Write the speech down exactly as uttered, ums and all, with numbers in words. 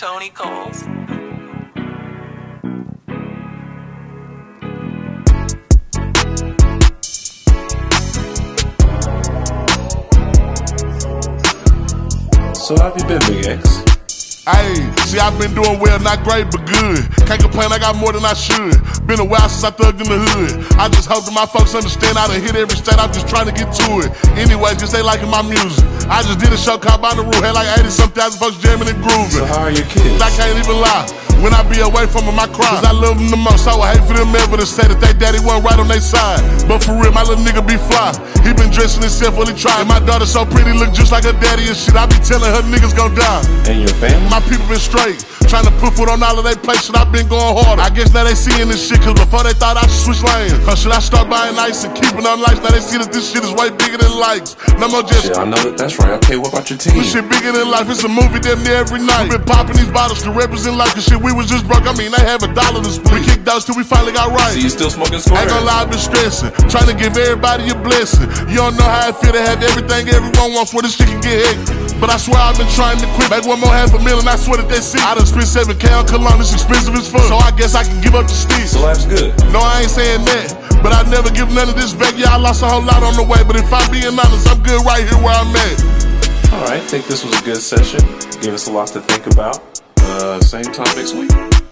Tony Coles. So how have you been, Big X? Ayy, see, I've been doing well, not great, but good. Can't complain, I got more than I should. Been a while since I thugged in the hood. I just hope that my folks understand I done hit every state, I'm just trying to get to it. Anyways, just they liking my music. I just did a show called Bonnaroo, had like eighty-some thousand folks jamming and grooving. So how are your kids? I can't even lie. When I be away from them, I cry. Cause I love them the most. I would hate for them ever to say that they daddy wasn't right on their side. But for real, my little nigga be fly. He been dressing himself while he try. And my daughter so pretty, look just like her daddy and shit. I be telling her niggas gon' die. And your family? My people been straight. Trying to put foot on all of they places, I been going harder. I guess now they seeing this shit, cause before they thought I should switch lanes. Or should I start buying ice and keeping on lights? Now they see that this shit is way bigger than likes. No more just shit, I know that that's right. Okay, what about your team? This shit bigger than life, it's a movie damn near every night. We been popping these bottles to represent life, cause shit, we was just broke. I mean, they have a dollar to split. We kicked those till we finally got right. So you still smoking squares? Ain't gonna lie, I been stressing. Trying to give everybody a blessing. You don't know how it feel to have everything everyone wants, where this shit can get hectic. But I swear I've been trying to quit. Make one more half a million, I swear that they see. I done spent seven K on cologne, it's expensive as fuck. So I guess I can give up the steez. So life's good. No, I ain't saying that, but I never give none of this back. Yeah, I lost a whole lot on the way, but if I'm being honest, I'm good right here where I'm at. Alright, I think this was a good session. Gave us a lot to think about. Uh, same time next week.